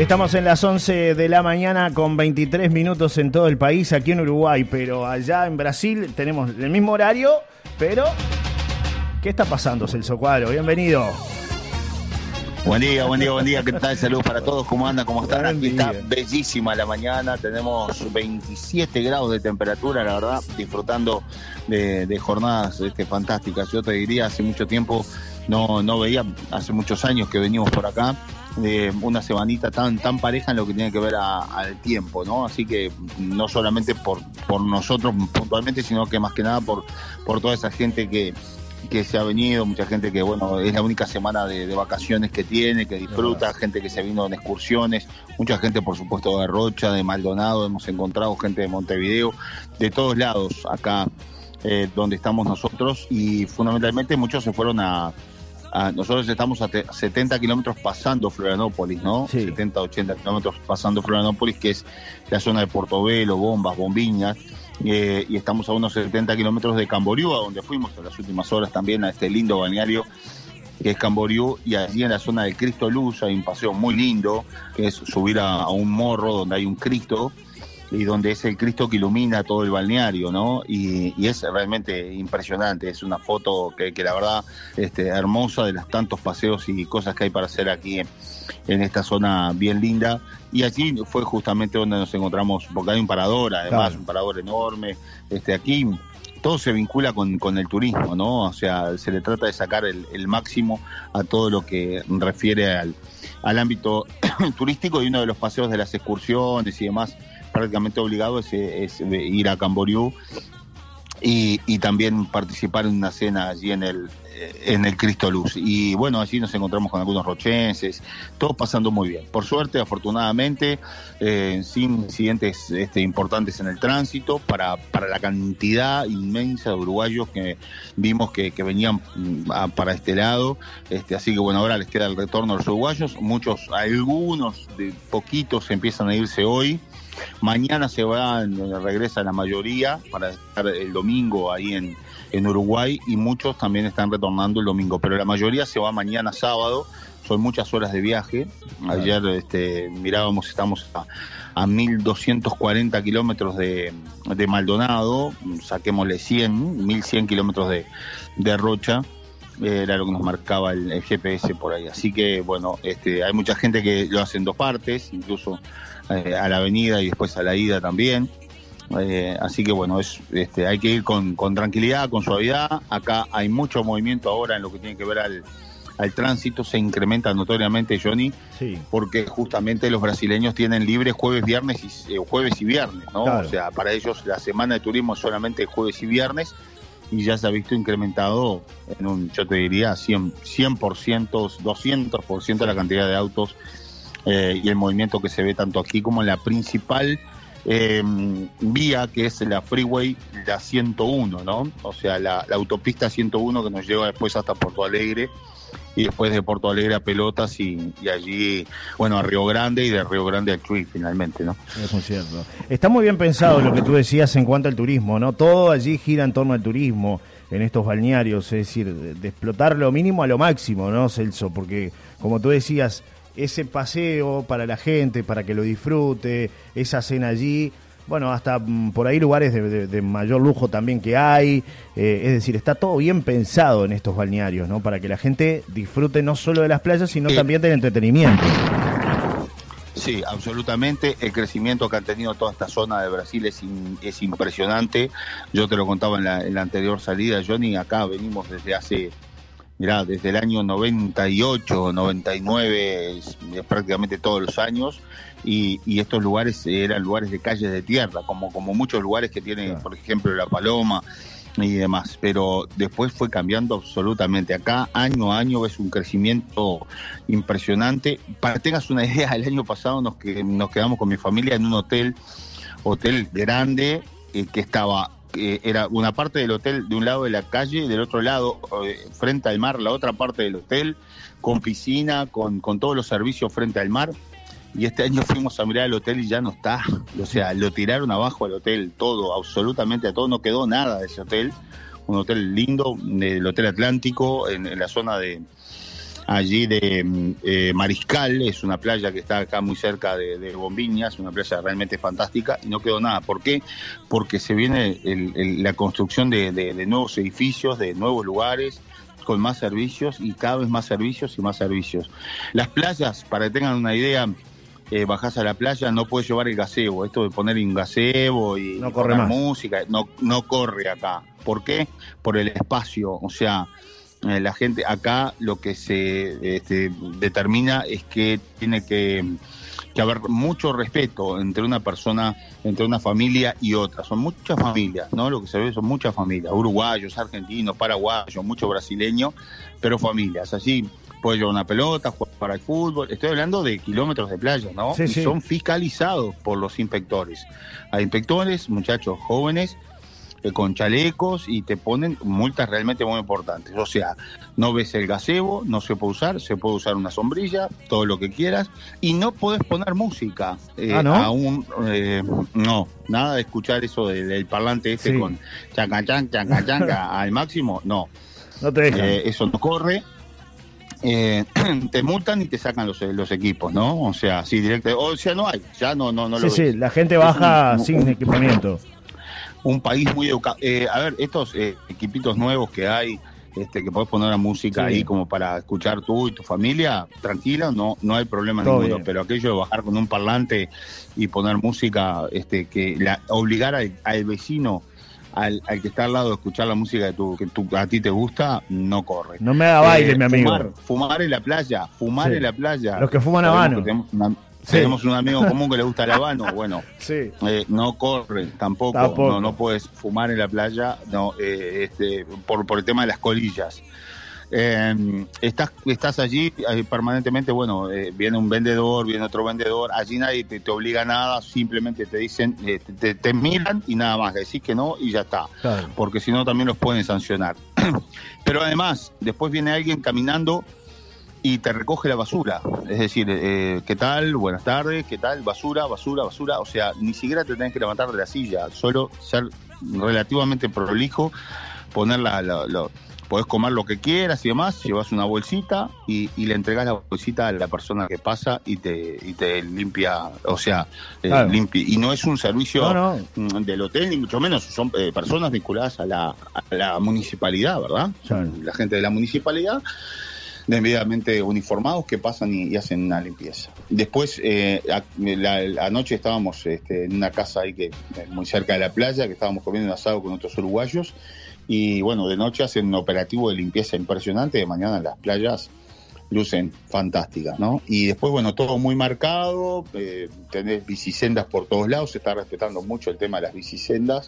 Estamos en las 11 de la mañana con 23 minutos en todo el país, aquí en Uruguay, pero allá en Brasil tenemos el mismo horario, pero ¿qué está pasando, Celso Cuadro? Bienvenido. Buen día, buen día, buen día. ¿Qué tal? Saludos para todos. ¿Cómo andan? ¿Cómo están? Aquí está bellísima la mañana. Tenemos 27 grados de temperatura, la verdad, disfrutando de jornadas fantásticas. Yo te diría, hace mucho tiempo no veía, hace muchos años que venimos por acá, una semanita tan pareja en lo que tiene que ver al tiempo, ¿no? Así que no solamente por nosotros puntualmente, sino que más que nada por toda esa gente que se ha venido, mucha gente que, bueno, es la única semana de vacaciones que tiene, que disfruta, gente que se vino en excursiones, mucha gente, por supuesto, de Rocha, de Maldonado, hemos encontrado gente de Montevideo, de todos lados acá donde estamos nosotros, y fundamentalmente muchos se fueron nosotros estamos a 70 kilómetros pasando Florianópolis, ¿no? Sí. 70, 80 kilómetros pasando Florianópolis, que es la zona de Portobelo, Bombas, Bombiñas, y estamos a unos 70 kilómetros de Camboriú, a donde fuimos en las últimas horas también, a este lindo balneario que es Camboriú, y allí en la zona del Cristo Luz hay un paseo muy lindo, que es subir a un morro donde hay un Cristo, y donde es el Cristo que ilumina todo el balneario, ¿no? Y es realmente impresionante, es una foto que la verdad hermosa de los tantos paseos y cosas que hay para hacer aquí en esta zona bien linda. Y allí fue justamente donde nos encontramos, porque hay un parador, además, claro, un parador enorme. Aquí todo se vincula con el turismo, ¿no? O sea, se le trata de sacar el máximo a todo lo que refiere al ámbito turístico, y uno de los paseos de las excursiones y demás prácticamente obligado es ir a Camboriú y también participar en una cena allí en el Cristo Luz. Y bueno, allí nos encontramos con algunos rochenses, todo pasando muy bien. Por suerte, afortunadamente, sin incidentes importantes en el tránsito, para la cantidad inmensa de uruguayos que vimos que venían para este lado. Así que bueno, ahora les queda el retorno a los uruguayos. Algunos de poquitos empiezan a irse hoy. Mañana regresan la mayoría para estar el domingo ahí en Uruguay, y muchos también están retornando el domingo, pero la mayoría se va mañana sábado. Son muchas horas de viaje. Ayer mirábamos, estamos a 1.240 kilómetros de Maldonado, saquémosle 1.100 kilómetros de Rocha. Era lo que nos marcaba el GPS por ahí. Así que bueno, hay mucha gente que lo hace en dos partes, incluso a la avenida y después a la ida también. Así que bueno, hay que ir con tranquilidad, con suavidad. Acá hay mucho movimiento ahora en lo que tiene que ver al tránsito. Se incrementa notoriamente, Johnny, sí, porque justamente los brasileños tienen libre jueves y viernes, ¿no? Claro. O sea, para ellos la semana de turismo es solamente jueves y viernes, y ya se ha visto incrementado yo te diría 100%, 200% la cantidad de autos y el movimiento que se ve tanto aquí como en la principal vía, que es la freeway, la 101, ¿no? O sea, la autopista 101 que nos lleva después hasta Porto Alegre, y después de Porto Alegre a Pelotas y allí, bueno, a Río Grande, y de Río Grande al Chuy finalmente, ¿no? Eso es cierto. Está muy bien pensado lo que tú decías en cuanto al turismo, ¿no? Todo allí gira en torno al turismo en estos balnearios, es decir, de explotar lo mínimo a lo máximo, ¿no, Celso? Porque, como tú decías, ese paseo para la gente, para que lo disfrute, esa cena allí, bueno, hasta por ahí lugares de mayor lujo también que hay, es decir, está todo bien pensado en estos balnearios, ¿no? Para que la gente disfrute no solo de las playas, sino también del entretenimiento. Sí, absolutamente. El crecimiento que han tenido toda esta zona de Brasil es impresionante. Yo te lo contaba en la anterior salida, Johnny. Acá venimos desde el año 98, 99, prácticamente todos los años, y estos lugares eran lugares de calles de tierra, como muchos lugares que tiene, claro, por ejemplo, La Paloma y demás, pero después fue cambiando absolutamente. Acá año a año ves un crecimiento impresionante. Para que tengas una idea, el año pasado nos quedamos con mi familia en un hotel grande, que estaba... era una parte del hotel de un lado de la calle, y del otro lado, frente al mar, la otra parte del hotel, con piscina, con todos los servicios frente al mar. Y este año fuimos a mirar el hotel y ya no está. O sea, lo tiraron abajo al hotel, todo, absolutamente a todo, no quedó nada de ese hotel. Un hotel lindo, el Hotel Atlántico, en la zona de allí de Mariscal, es una playa que está acá muy cerca de Bombiñas, una playa realmente fantástica, y no quedó nada. ¿Por qué? Porque se viene la construcción de nuevos edificios, de nuevos lugares, con más servicios y cada vez más servicios y más servicios. Las playas, para que tengan una idea, bajás a la playa, no puedes llevar el gazebo. Esto de poner un gazebo y no corre más. Música, no corre acá. ¿Por qué? Por el espacio. O sea, la gente acá lo que se determina es que tiene que haber mucho respeto entre una persona, entre una familia y otra. Son muchas familias, ¿no? Lo que se ve son muchas familias, uruguayos, argentinos, paraguayos, muchos brasileños, pero familias. Así puedes llevar una pelota, jugar para el fútbol. Estoy hablando de kilómetros de playa, ¿no? Sí, y sí. son fiscalizados por los inspectores. Hay inspectores, muchachos jóvenes, con chalecos, y te ponen multas realmente muy importantes. O sea, no ves el gazebo, no se puede usar una sombrilla, todo lo que quieras, y no podés poner música. ¿No? No, nada de escuchar eso del parlante sí. con chanca, chanca al máximo, no. No te dejan. Eso no corre. Te multan y te sacan los equipos, ¿no? O sea, sí, directo. O sea, no hay, ya no lo ves. Sí, la gente baja sin equipamiento. Un país muy educado. A ver, estos equipitos nuevos que hay, que podés poner la música ahí como para escuchar tú y tu familia, tranquila, no hay problema todo ninguno. bien. Pero aquello de bajar con un parlante y poner música, obligar al vecino, al que está al lado, de escuchar la música que a ti te gusta, no corre. No me haga baile, mi amigo. Fumar en la playa, en la playa. Los que fuman habano. Tenemos un amigo común que le gusta el habano, bueno, sí. No corre tampoco. No puedes fumar en la playa, por el tema de las colillas. Estás allí permanentemente, bueno, viene un vendedor, viene otro vendedor, allí nadie te obliga a nada, simplemente te dicen, te miran y nada más, decís que no y ya está, claro. Porque si no también los pueden sancionar. Pero además, después viene alguien caminando y te recoge la basura, es decir, ¿qué tal? Buenas tardes, ¿qué tal? Basura, o sea, ni siquiera te tenés que levantar de la silla, solo ser relativamente prolijo, podés comer lo que quieras y demás, llevas una bolsita y le entregás la bolsita a la persona que pasa y te limpia, o sea, claro. limpia. Y no es un servicio del hotel, ni mucho menos, son personas vinculadas a la municipalidad, ¿verdad? Claro. Son la gente de la municipalidad, debidamente uniformados, que pasan y hacen una limpieza. Después, anoche estábamos en una casa ahí muy cerca de la playa, que estábamos comiendo un asado con otros uruguayos, y bueno, de noche hacen un operativo de limpieza impresionante, de mañana las playas lucen fantásticas, ¿no? Y después, bueno, todo muy marcado, tenés bicisendas por todos lados, se está respetando mucho el tema de las bicisendas,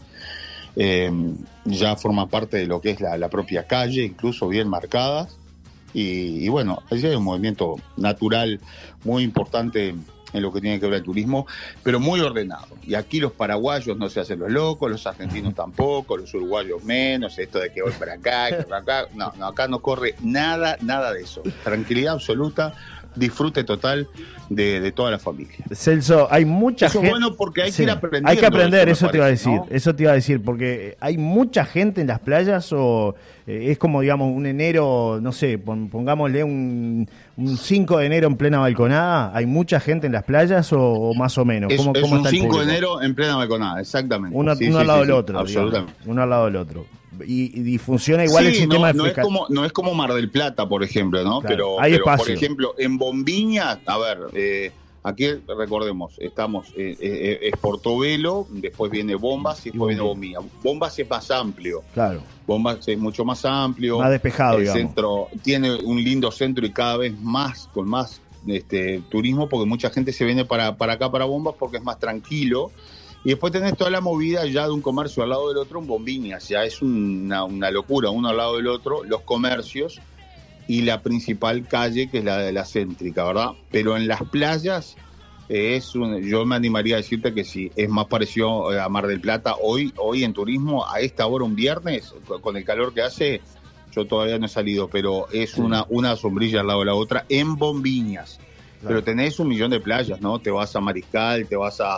ya forma parte de lo que es la propia calle, incluso bien marcadas. Y bueno, allí hay un movimiento natural muy importante en lo que tiene que ver el turismo, pero muy ordenado. Y aquí los paraguayos no se hacen los locos, los argentinos tampoco, los uruguayos menos, esto de que voy para acá, que para acá. No, acá no corre nada de eso. Tranquilidad absoluta, disfrute total de toda la familia. Celso, hay mucha gente. Eso es bueno porque hay que ir aprendiendo. Hay que aprender, eso te iba a decir, porque hay mucha gente en las playas, o es como, digamos, un enero, no sé, pongámosle un 5 de enero en plena balconada, ¿hay mucha gente en las playas o más o menos? ¿Cómo es un está el 5 de público? enero en plena balconada, exactamente. Uno al lado del otro. Absolutamente. Digamos, uno al lado del otro. Y funciona igual el sistema de no es como Mar del Plata, por ejemplo, ¿no? Claro, pero espacio. Por ejemplo, en Bombiña, a ver, aquí recordemos, estamos es Portobelo, después viene Bombas y después viene Bombiña. Bombas es más amplio. Claro. Bombas es mucho más amplio. Más despejado, el digamos. Centro tiene un lindo centro y cada vez más, con más turismo, porque mucha gente se viene para acá, para Bombas, porque es más tranquilo. Y después tenés toda la movida ya de un comercio al lado del otro en Bombiñas, ya es una locura, uno al lado del otro, los comercios y la principal calle, que es la de la céntrica, ¿verdad? Pero en las playas, yo me animaría a decirte que sí, es más parecido a Mar del Plata. Hoy en turismo, a esta hora un viernes, con el calor que hace, yo todavía no he salido, pero es una sombrilla al lado de la otra en Bombiñas. Claro. Pero tenés 1 millón de playas, ¿no? Te vas a Mariscal, te vas a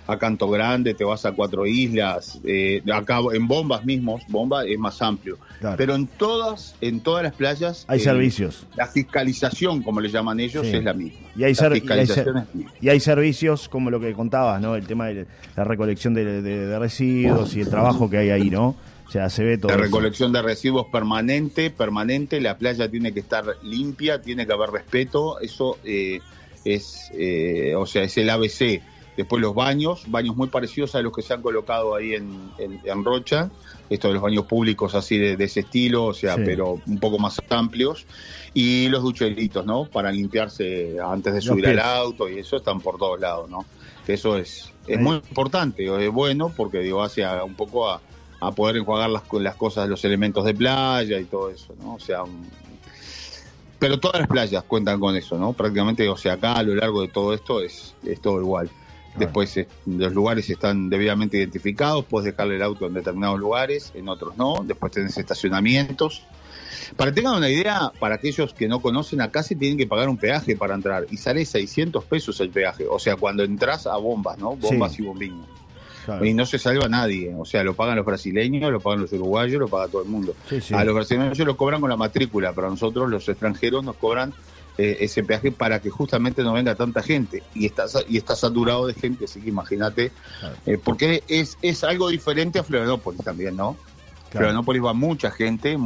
a Canto Grande, te vas a Cuatro Islas, acá en Bombas mismos, Bomba es más amplio. Claro. Pero en todas las playas hay servicios. La fiscalización, como le llaman ellos, es la misma. Y hay servicios como lo que contabas, ¿no? El tema de la recolección de residuos y el trabajo que hay ahí, ¿no? O sea, se ve todo. La recolección de residuos permanente, la playa tiene que estar limpia, tiene que haber respeto, eso es el ABC. Después los baños muy parecidos a los que se han colocado ahí en Rocha, esto de los baños públicos así de ese estilo, pero un poco más amplios, y los ducheritos, ¿no? Para limpiarse antes de subir al auto, y eso están por todos lados, ¿no? Eso es muy importante, es bueno, porque hace un poco a poder enjuagar las cosas, los elementos de playa y todo eso, ¿no? Pero todas las playas cuentan con eso, ¿no? Prácticamente, acá a lo largo de todo esto es todo igual. Después los lugares están debidamente identificados, puedes dejarle el auto en determinados lugares, en otros no, después tenés estacionamientos. Para que tengan una idea, para aquellos que no conocen, acá se tienen que pagar un peaje para entrar y sale 600 pesos el peaje, cuando entras a Bombas, ¿no? Bombas y Bombiño. Claro. Y no se salva nadie, lo pagan los brasileños, lo pagan los uruguayos, lo paga todo el mundo. A los brasileños lo cobran con la matrícula, pero a nosotros los extranjeros nos cobran ese peaje para que justamente no venga tanta gente, y está saturado de gente, así que imagínate, porque es algo diferente a Florianópolis también, ¿no? Claro. Florianópolis va mucha gente,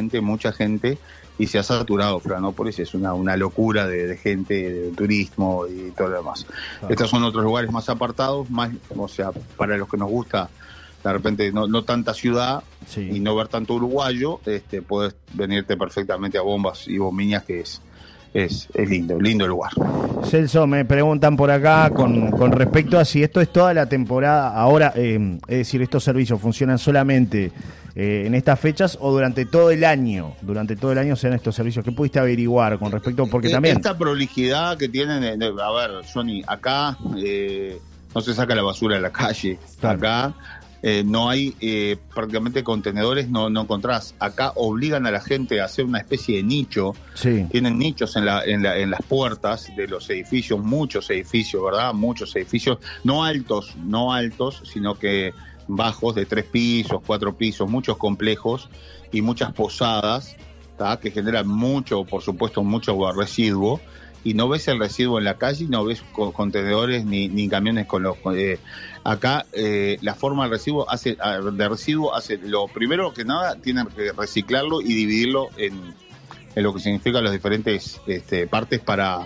y se ha saturado. Florianópolis es una locura de gente, de turismo y todo lo demás. Claro. Estos son otros lugares más apartados, más, para los que nos gusta de repente no tanta ciudad y no ver tanto uruguayo, puedes venirte perfectamente a Bombas y Bombiñas, que es lindo lugar. Celso, me preguntan por acá con respecto a si esto es toda la temporada ahora, es decir, estos servicios funcionan solamente en estas fechas o durante todo el año sean estos servicios. ¿Qué pudiste averiguar con respecto? Porque también esta prolijidad que tienen, a ver, Johnny, acá no se saca la basura de la calle, claro. Acá no hay prácticamente contenedores, no encontrás. Acá obligan a la gente a hacer una especie de nicho. Tienen nichos en las puertas de los edificios, muchos edificios, ¿verdad? Muchos edificios, no altos, sino que bajos, de 3 pisos, 4 pisos, muchos complejos y muchas posadas, ¿tá? Que generan mucho residuo. Y no ves el residuo en la calle, no ves contenedores ni camiones con los... acá la forma de residuo hace lo primero que nada, tienen que reciclarlo y dividirlo en lo que significa las diferentes partes para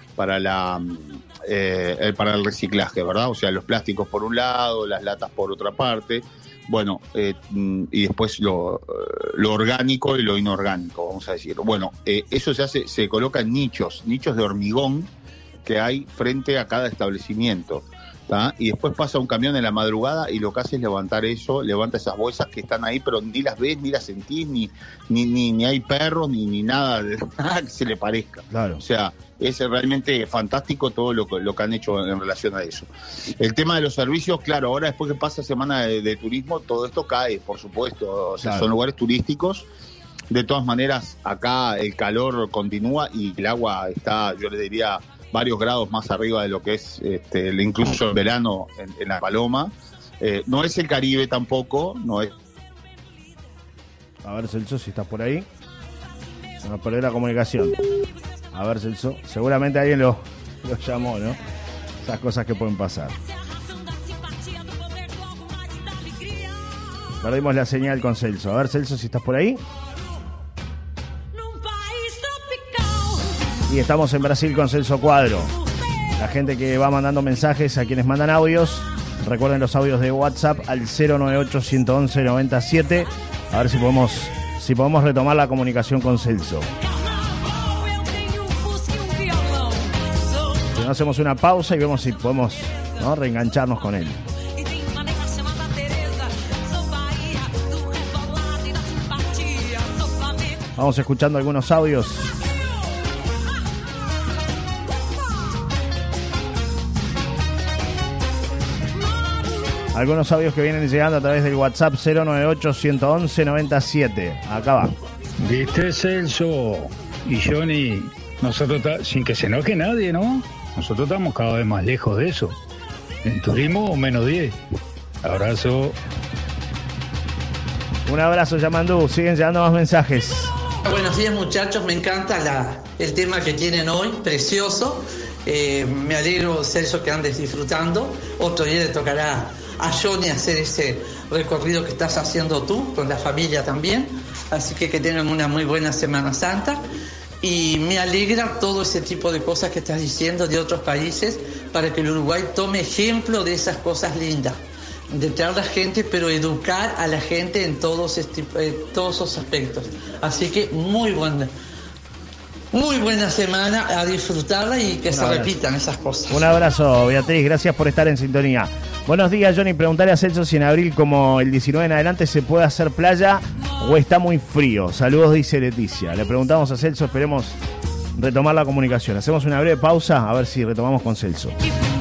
el reciclaje, ¿verdad? Los plásticos por un lado, las latas por otra parte. Bueno, y después lo orgánico y lo inorgánico, vamos a decir. Bueno, eso se coloca en nichos de hormigón que hay frente a cada establecimiento, ¿tá? Y después pasa un camión en la madrugada y lo que hace es levanta esas bolsas que están ahí, pero ni las ves, ni las sentís, ni hay perros, ni nada que se le parezca. Claro. Es realmente fantástico todo lo que han hecho en relación a eso. El tema de los servicios, claro, ahora después que pasa semana de turismo, todo esto cae, por supuesto. Claro. Son lugares turísticos. De todas maneras, acá el calor continúa y el agua está, yo le diría, varios grados más arriba de lo que es incluso el verano en La Paloma. No es el Caribe tampoco, no es. A ver, Celso, si estás por ahí. Se nos perdió la comunicación. A ver, Celso, seguramente alguien lo llamó, ¿no? Esas cosas que pueden pasar. Perdimos la señal con Celso. A ver, Celso, si estás por ahí. Y estamos en Brasil con Celso Cuadro. La gente que va mandando mensajes, a quienes mandan audios, recuerden los audios de WhatsApp al 098-111-97. A ver si podemos retomar la comunicación con Celso. Si no, hacemos una pausa y vemos si podemos, ¿no?, reengancharnos con él. Vamos escuchando algunos audios. Algunos audios que vienen llegando a través del WhatsApp 098-111-97. Acá va. ¿Viste, Celso y Johnny? Nosotros, sin que se enoje nadie, ¿no? Nosotros estamos cada vez más lejos de eso. En turismo, menos 10. Abrazo. Un abrazo, Yamandú. Siguen llegando más mensajes. Buenos días, muchachos. Me encanta el tema que tienen hoy. Precioso. Me alegro, Celso, que andes disfrutando. Otro día le tocará a Johnny hacer ese recorrido que estás haciendo tú, con la familia también. Así que tengan una muy buena Semana Santa. Y me alegra todo ese tipo de cosas que estás diciendo de otros países para que el Uruguay tome ejemplo de esas cosas lindas. De traer a la gente, pero educar a la gente en todos esos aspectos. Así que muy buena semana, a disfrutarla y que se repitan esas cosas. Un abrazo, Beatriz, gracias por estar en sintonía. Buenos días, Johnny. Preguntarle a Celso si en abril, como el 19 en adelante, se puede hacer playa o está muy frío. Saludos, dice Leticia. Le preguntamos a Celso, esperemos retomar la comunicación. Hacemos una breve pausa, a ver si retomamos con Celso.